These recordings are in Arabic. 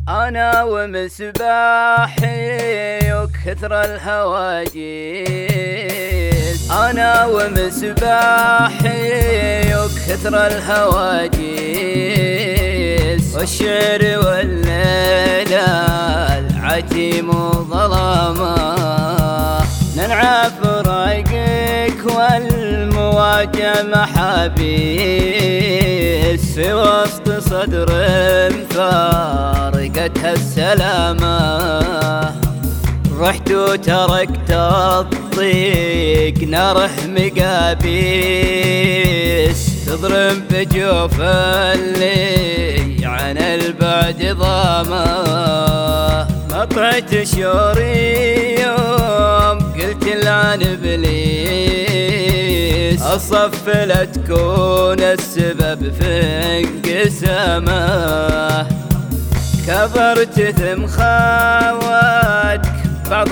أنا ومسباحي وكثر الهواجيس، أنا ومسباحي وكثر الهواجيس، والشعر والليلة العتيم وظلامه، ننعى فراقك والمواجع محابيس، في وسط صدر فارقتها السلامة، رحت وتركت الضيق ناره مقابيس، تضرب بجوف اللي عن البعد ضامه، مطعت شوري يوم قلت لعن ابليس، الصف لا تكون السبب في انقسامه، كبرت ثم خاوتك بعض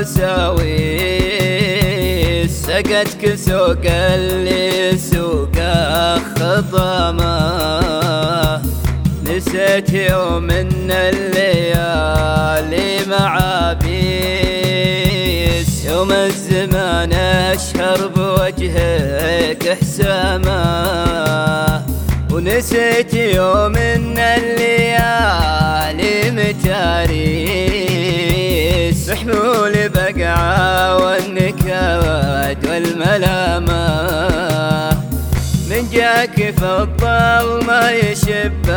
الوساويس، سقتك سوق اللي سوقه خطامه، نسيت يوم من الليالي معابيس، يوم الزمان اشهر بوجهك حسامه، ونسيت يوم من الليالي متاريس، بحمول بقعة والنكد والملامة، من جاك في الظلمة يشب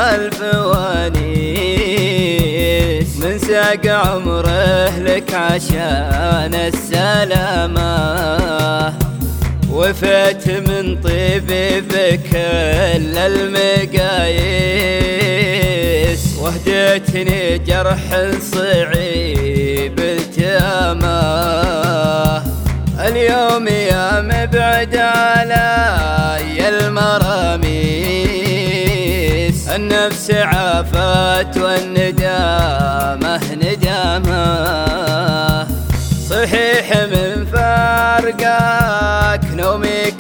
الفوانيس، من ساق عمره لك عشان السلامة، وفيت من طيبي بكل المقاييس، وهديتني جرح صعيب التامه، اليوم يا مبعد علي المراميس، النفس عافت والندامة ندامة، صحيح من فارقك نومي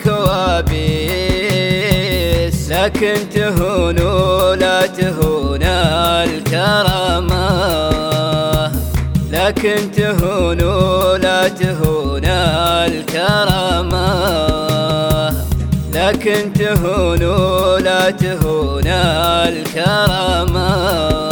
كوابيس، لكن تهون ولا تهون الكرامة، لكن تهون ولا تهون الكرامة، لكن تهون ولا تهون الكرامة.